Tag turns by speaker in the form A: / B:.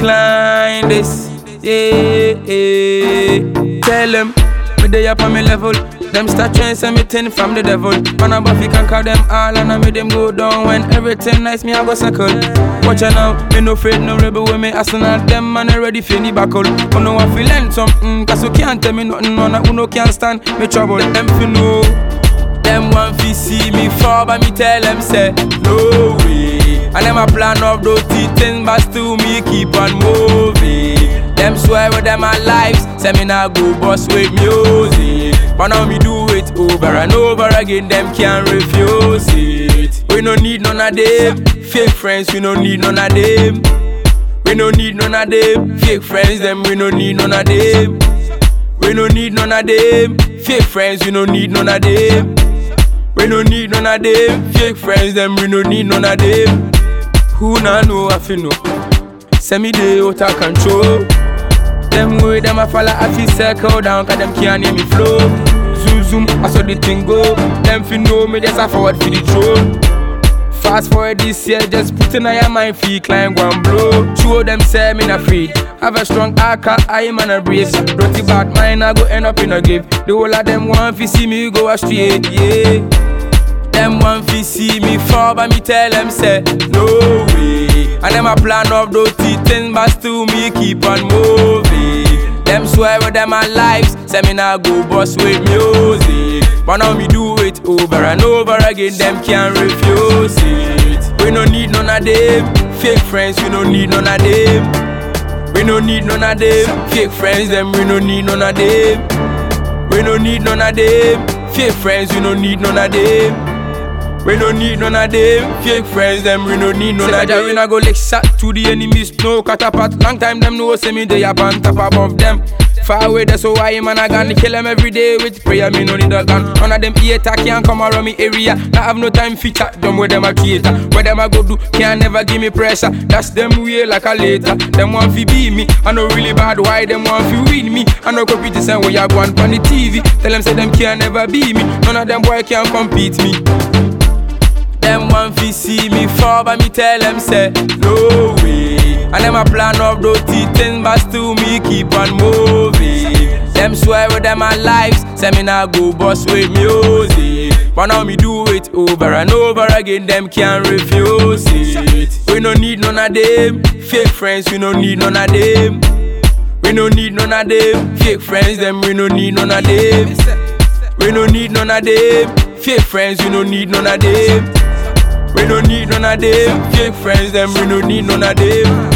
A: decline this. Yeah. Tell them, me they up on me level. Them start trying to send me thing from the devil. Man a buffy can call them all and I make them go down. When everything nice, me I go circle. Watch out now, me no afraid, no rebel with me. Asking at them man I ready for the buckle. Oh no I feel learn something, cause you can't tell me nothing. No, who no can stand me trouble. Them fi know, them want fi see me fall, but me tell them say no way. And them a plan of those things, but still me keep on moving. Them swear with them my lives, say me nah go bust with music. But now me do it over and over again, them can't refuse it. We no need none of them, fake friends, we no need none of them. We no need none of them, fake friends, them we no need none of them. We no need none of them, fake friends, we no need none of them. We no need none of them, fake friends, them we no need none of them. Who nah know I fi know, say me dey out of control. Them way them a follow I fi circle down, cause them can't hear me flow. Zoom zoom, I saw the thing go. Them fi know me just a forward for the throne. Fast forward this year, just put in your mind fi climb one blow. Two of them say me not afraid. Have a strong heart, I am man a brave. Dirty bad mind, I go end up in a grave. The whole of them want fi see me go astray, yeah. Them want fi see me fall, but me tell them say no way. And them a plan of those things, but still me keep on moving. Them swear with them my lives, say me nah go bust with music. But now me do it over and over again, them can't refuse it. We no need none of them, fake friends, we no need none of them. We no need none of them, fake friends, them we no need none of them. We no need none of them, fake friends, we no need none of them. We no need none of them, fake friends, them we no need none of them. We no go lick shot to the enemies, no catapult. Long time them know say me they up on top above them. Far away that's why man I gonna kill them every day with prayer, me no need a gun. None of them hater can't come around me area. I have no time for chat, them with them a creator. What them I go do, can't never give me pressure. That's them way like a later. Them want fi be me, I know really bad why them want fi win me. I know copy the same way you go on the TV. Tell them say them can't never be me. None of them boy can't compete me. Them want fi see me fall, but me tell them say no way. And them a plan of those things, but still me keep on moving. Them swear with them my lives, say me nah go bust with music. But now me do it over and over again, them can't refuse it. We no need none of them, fake friends, we no need none of them. We no need none of them, fake friends, them we no need none of them. We no need none of them, fake friends, we no need none of them. We don't need none of them, fake friends, them we don't need none of them.